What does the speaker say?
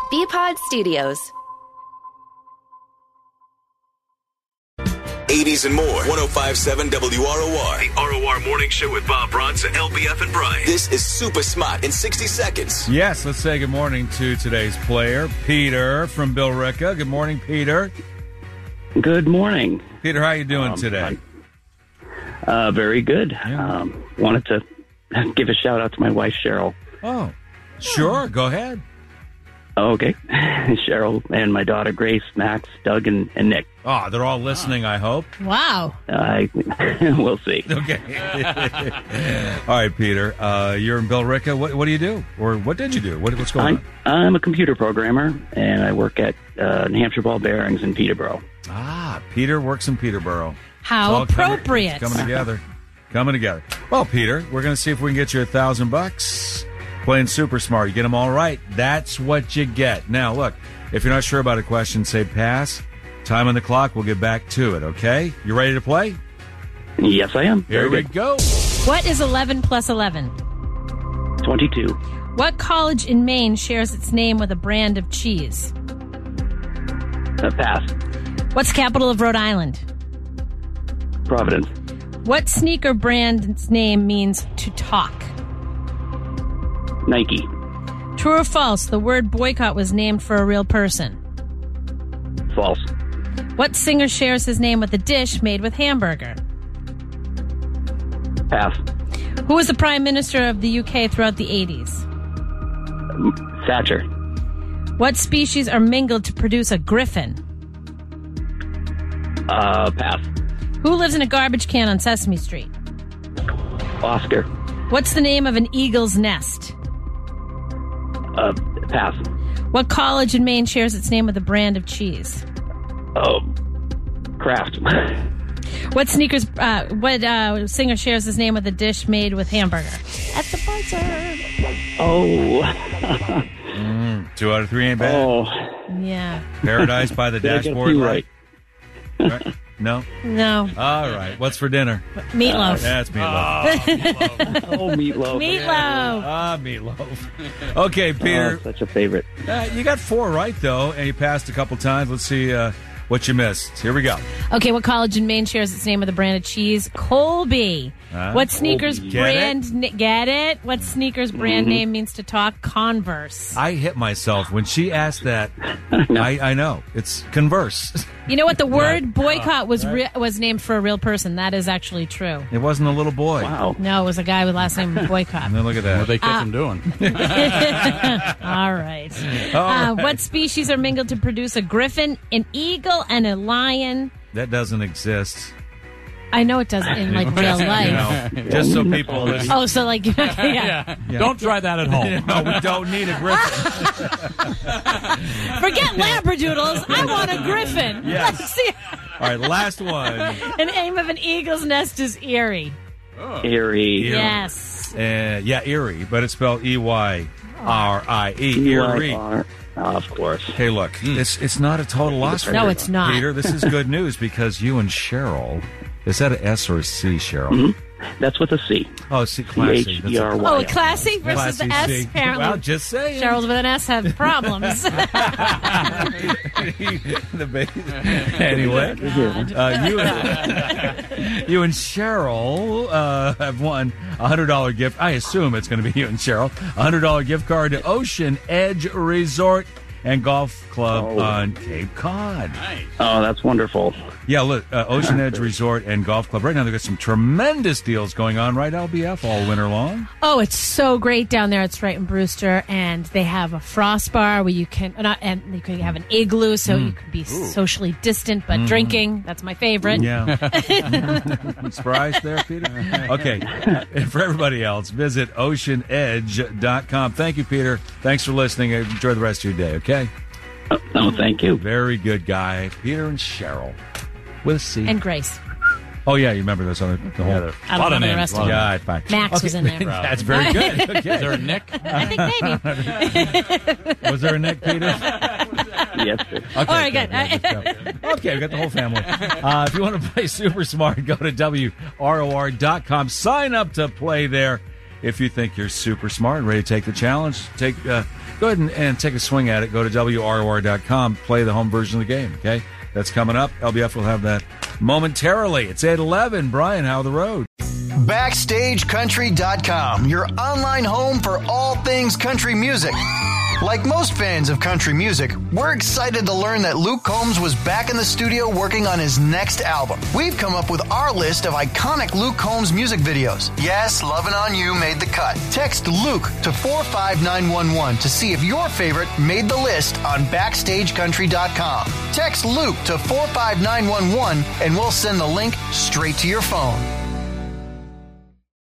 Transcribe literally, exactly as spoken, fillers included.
B-Pod Studios. eighties and more. one oh five point seven W R O R. The R O R Morning Show with Bob Bronson, L B F, and Brian. This is Super Smart in sixty seconds. Yes, let's say good morning to today's player, Peter from Billerica. Good morning, Peter. Good morning. Peter, how are you doing um, today? Uh, very good. Yeah. Um, wanted to give a shout out to my wife, Cheryl. Oh, sure. Go ahead. Oh, okay. Cheryl and my daughter, Grace, Max, Doug, and, and Nick. Oh, they're all listening, I hope. Wow. I we'll see. Okay. All right, Peter. Uh, you're in Billerica. What, what do you do? Or what did you do? What, what's going I'm, on? I'm a computer programmer, and I work at uh, New Hampshire Ball Bearings in Peterborough. Ah, Peter works in Peterborough. How It's all coming- appropriate. it's Coming, together. Coming together. Well, Peter, we're going to see if we can get you a thousand bucks playing Super Smart. You get them all right. That's what you get. Now, look, if you're not sure about a question, say pass. Time on the clock. We'll get back to it, okay? You ready to play? Yes, I am. Here Very we good. go. What is eleven plus eleven? twenty-two. What college in Maine shares its name with a brand of cheese? Uh, pass. What's the capital of Rhode Island? Providence. What sneaker brand's name means to talk? Nike. True or false, the word boycott was named for a real person? False. What singer shares his name with a dish made with hamburger? Pass. Who was the prime minister of the U K throughout the eighties? Thatcher. What species are mingled to produce a griffin? Uh, pass. Who lives in a garbage can on Sesame Street? Oscar. What's the name of an eagle's nest? Uh, pass. What college in Maine shares its name with a brand of cheese? Oh, Kraft. What sneakers? Uh, what uh, singer shares his name with a dish made with hamburger? At the buzzer. Oh. Mm, two out of three ain't bad. Oh. Yeah. Paradise by the Did I get a dashboard, few right? Right? No? No. All right. What's for dinner? Meatloaf. That's meatloaf. Oh, meatloaf. Meatloaf. Ah, meatloaf. Okay, Peter. Oh, such a favorite. Uh, you got four right, though, and you passed a couple times. Let's see uh, what you missed. Here we go. Okay, what college in Maine shares its name with a brand of cheese? Colby. Huh? What sneakers Colby. Get brand... Ni- get it? What sneakers brand Mm-hmm. name means to talk? Converse. I hit myself when she asked that. I, I know. It's Converse. You know what? The word Right. boycott was re- was named for a real person. That is actually true. It wasn't a little boy. Wow. No, it was a guy with last name Boycott. And then look at that. What they catch Uh, him doing? All right. All Uh, right. what species are mingled to produce a griffin, an eagle, and a lion? That doesn't exist. I know it doesn't in like real You life. know, just so people listen. Oh, so like okay, yeah. Yeah. Don't try that at home. No, we don't need a griffin. Forget labradoodles. I want a griffin. Yes. Let's see. All right, last one. The name of an eagle's nest is Erie. Eerie. Erie. Yes. Uh, yeah, Erie, but it's spelled E Y R I E. Erie. E Y R. Oh, of course. Hey, look, it's it's not a total loss for No, you. it's not. Peter, this is good news because you and Cheryl, is that an S or a C, Cheryl? Mm-hmm. That's with a C. Oh, C, classy. C H E R Y. Oh, classy versus Classy the S. C. Apparently, Well, just saying. Cheryl's with an S have problems. The ba- anyway, uh, you, you and Cheryl uh, have won a one hundred dollars gift. I assume it's going to be you and Cheryl. A one hundred dollars gift card to Ocean Edge Resort and Golf Club Oh. on Cape Cod. Oh, that's wonderful. Yeah, look, uh, Ocean Edge Resort and Golf Club. Right now, they've got some tremendous deals going on, right, L B F, all winter long? Oh, it's so great down there. It's right in Brewster, and they have a frost bar where you can, uh, not, and you can have an igloo, so you can be socially distant but drinking. That's my favorite. Yeah. Surprised there, Peter? Okay. And for everybody else, visit ocean edge dot com. Thank you, Peter. Thanks for listening. Enjoy the rest of your day, okay? Oh, thank you. Very good guy. Peter and Cheryl with a C. And Grace. Oh, yeah, you remember those other, the whole... I lot don't of remember the names, rest lot of of them. Yeah, fine. Max was in there. That's very good. Okay. Is there a Nick? I think maybe. Was there a Nick, Peter? Yes, sir. Okay, All right, good. good. Okay, we got the whole family. Uh, if you want to play Super Smart, go to W R O R dot com. Sign up to play there. if you think you're super smart and ready to take the challenge, take uh, go ahead and, and take a swing at it. Go to W R O R dot com, play the home version of the game, okay? That's coming up. L B F will have that momentarily. It's eight eleven. Brian, how the road? Backstage Country dot com, your online home for all things country music. Like most fans of country music, we're excited to learn that Luke Combs was back in the studio working on his next album. We've come up with our list of iconic Luke Combs music videos. Yes, Lovin' On You made the cut. Text Luke to four five nine one one to see if your favorite made the list on Backstage Country dot com. Text Luke to four five nine one one and we'll send the link straight to your phone.